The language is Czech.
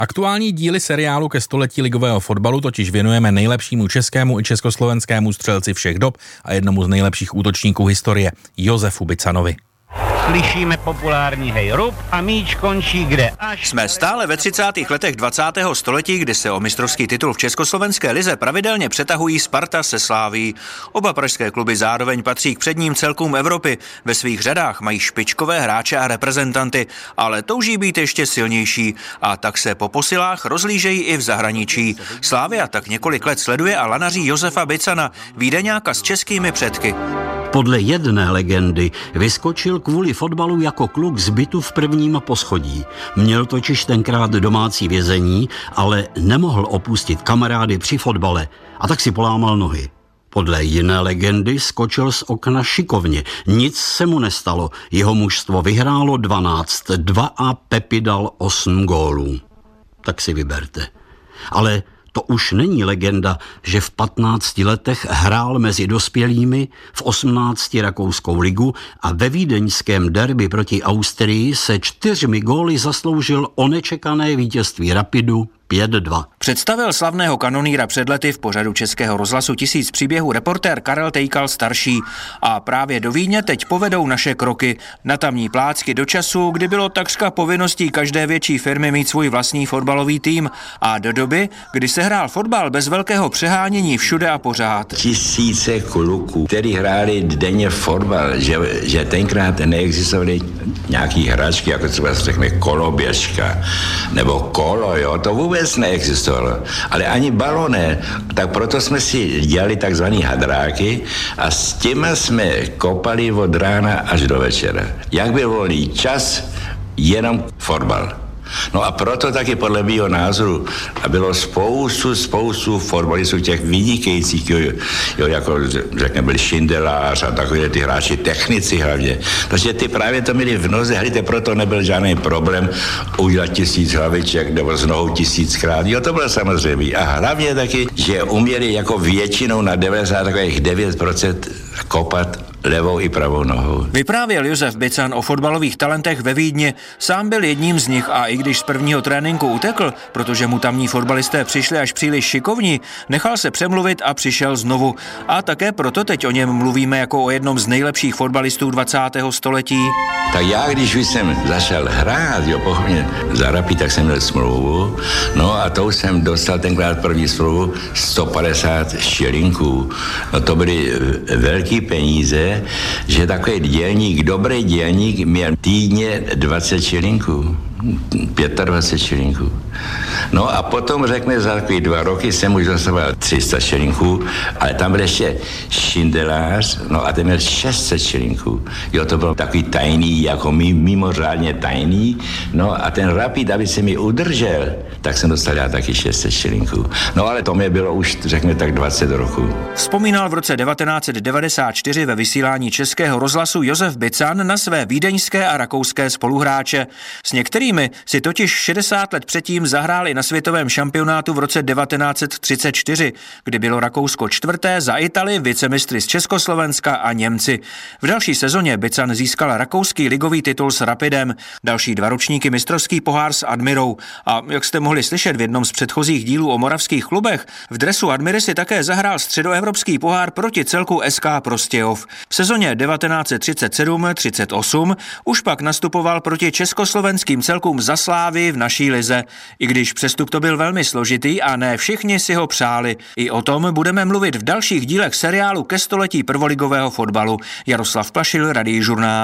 Aktuální díly seriálu ke století ligového fotbalu totiž věnujeme nejlepšímu českému i československému střelci všech dob a jednomu z nejlepších útočníků historie, Josefu Bicanovi. Slyšíme populární hej rub a míč končí kde až... Jsme stále ve 30. letech 20. století, kdy se o mistrovský titul v československé lize pravidelně přetahují Sparta se Slavií. Oba pražské kluby zároveň patří k předním celkům Evropy. Ve svých řadách mají špičkové hráče a reprezentanty, ale touží být ještě silnější a tak se po posilách rozlížejí i v zahraničí. Slavia tak několik let sleduje a lanaří Josefa Bicana, Vídeňáka s českými předky. Podle jedné legendy vyskočil kvůli fotbalu jako kluk z bytu v prvním poschodí. Měl totiž tenkrát domácí vězení, ale nemohl opustit kamarády při fotbale a tak si polámal nohy. Podle jiné legendy skočil z okna šikovně. Nic se mu nestalo. Jeho mužstvo vyhrálo 12-2 a Pepi dal 8 gólů. Tak si vyberte. Ale to už není legenda, že v 15 letech hrál mezi dospělými, v 18 rakouskou ligu a ve vídeňském derby proti Austrii se 4 góly zasloužil o nečekané vítězství Rapidu 5-2. Představil slavného kanonýra před lety v pořadu Českého rozhlasu 1000 příběhů reportér Karel Tejkal starší. A právě do Vídně teď povedou naše kroky. Na tamní plácky do času, kdy bylo takřka povinností každé větší firmy mít svůj vlastní fotbalový tým. A do doby, kdy se hrál fotbal bez velkého přehánění všude a pořád. Tisíce kluků, kteří hráli denně fotbal, že tenkrát neexistovaly nějaký hračky, jako třeba se řekne koloběžka nebo kolo, jo, to vůbec neexistovalo, ale ani balóny, tak proto jsme si dělali takzvaný hadráky a s těma jsme kopali od rána až do večera. Jak byl volný čas, jenom fotbal. No a proto taky podle mého názoru bylo spoustu fotbalistů těch vynikajících, jo, jako řekněme byl Šindelář a takové ty hráči, technici hlavně. Takže ty právě to měli v noze, hlíte, proto nebyl žádný problém udělat 1000 hlaviček nebo z nohou 1000krát. Jo, to bylo samozřejmě. A hlavně taky, že uměli jako většinou na 99% kopat levou i pravou nohou. Vyprávěl Josef Bican o fotbalových talentech ve Vídni. Sám byl jedním z nich a i když z prvního tréninku utekl, protože mu tamní fotbalisté přišli až příliš šikovní, nechal se přemluvit a přišel znovu. A také proto teď o něm mluvíme jako o jednom z nejlepších fotbalistů 20. století. Tak já, když už jsem začal hrát, jo, pochopně za Rapid, tak jsem měl smlouvu, no a to jsem dostal tenkrát první smlouvu 150 šilinků. No to byly velký peníze, že takový dělník, dobrý dělník měl týdně 20 šilinků. 25 šilinků. No a potom řekne, za takový 2 roky jsem už dostával 300 šilinků, ale tam byl ještě Šindelář, no a ten měl 600 šilinků. Jo, to bylo takový tajný, jako mimořádně tajný. No a ten Rapid, aby se mi udržel, tak jsem dostal já taky 600 šilinků. No ale to mě bylo už, řekněme tak 20 roků. Vzpomínal v roce 1994 ve vysílání Českého rozhlasu Josef Bican na své vídeňské a rakouské spoluhráče. S některými si totiž 60 let předtím zahráli na světovém šampionátu v roce 1934, kdy bylo Rakousko 4. za Italii, vicemistry z Československa a Němci. V další sezóně Bican získal rakouský ligový titul s Rapidem, další 2 ročníky mistrovský pohár s Admirou. A jak jste mohli slyšet v jednom z předchozích dílů o moravských klubech, v dresu Admiry si také zahrál středoevropský pohár proti celku SK Prostějov. V sezóně 1937-38 už pak nastupoval proti československým celkům za Slávy v naší lize. I když přestup to byl velmi složitý a ne všichni si ho přáli. I o tom budeme mluvit v dalších dílech seriálu ke století prvoligového fotbalu. Jaroslav Plašil, Radiožurnál.